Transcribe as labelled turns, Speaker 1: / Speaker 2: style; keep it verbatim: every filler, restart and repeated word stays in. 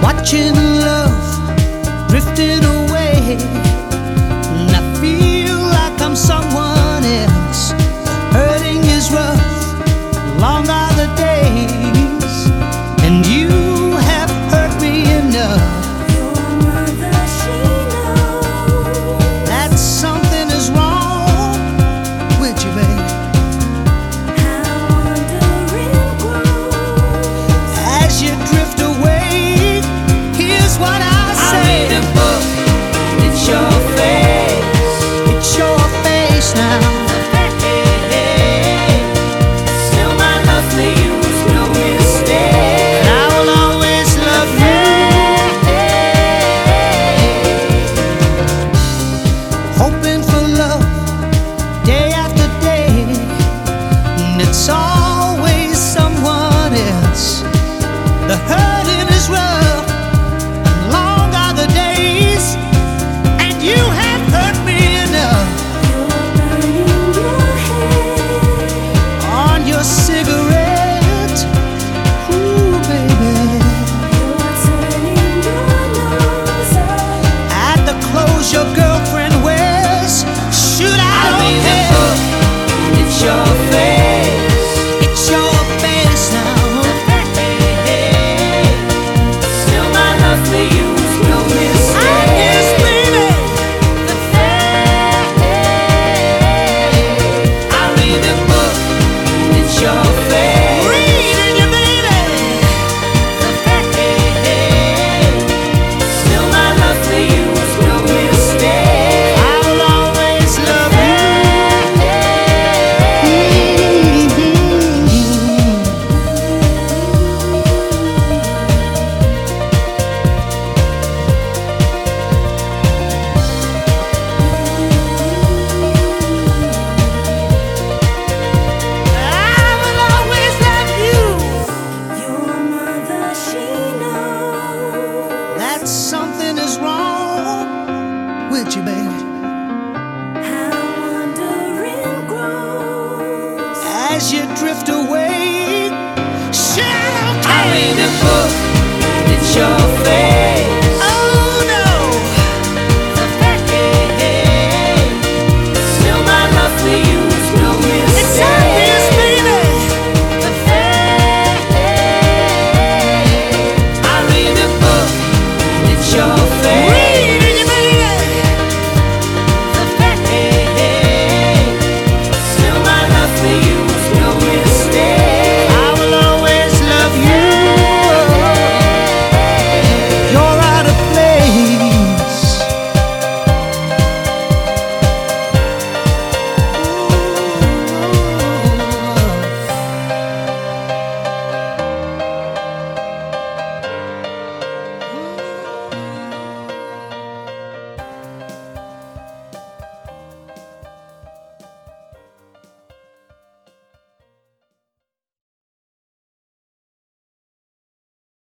Speaker 1: watching love drifting away, and I feel like I'm someone else. Hurting is rough, long are the days, and you have hurt me enough.
Speaker 2: Your mother, she knows
Speaker 1: That something is wrong with you, babe.
Speaker 2: how wandering grows.
Speaker 1: As you drift away, here's what I say.
Speaker 3: I read a book, it's your face.
Speaker 1: It's your face now.
Speaker 3: Hey, hey, hey. Still my love for you is no mistake.
Speaker 1: And I will always love you. Hoping for love day after day, and it's always someone else. The hurting is rough, and long are the days, and you have hurt me enough.
Speaker 2: You're burning your head.
Speaker 1: On your cigarette, ooh baby,
Speaker 2: You're turning your nose up.
Speaker 1: at the clothes your girlfriend wears. Should I
Speaker 3: I
Speaker 1: don't
Speaker 3: read a
Speaker 1: care.
Speaker 3: book, it's your face.
Speaker 1: It's your face now.
Speaker 3: Hey, hey, hey. Still my love for you is no
Speaker 1: I
Speaker 3: mistake.
Speaker 1: guess, baby,
Speaker 3: I read a book, it's your face.
Speaker 1: reading you, baby.
Speaker 3: Still my love for you is no mistake.
Speaker 1: I will always love you. I will always love you.
Speaker 2: Your mother, she knows
Speaker 1: That something is wrong with you, baby.
Speaker 2: how wandering grows.
Speaker 1: As you drift away, shadow
Speaker 3: I read a book,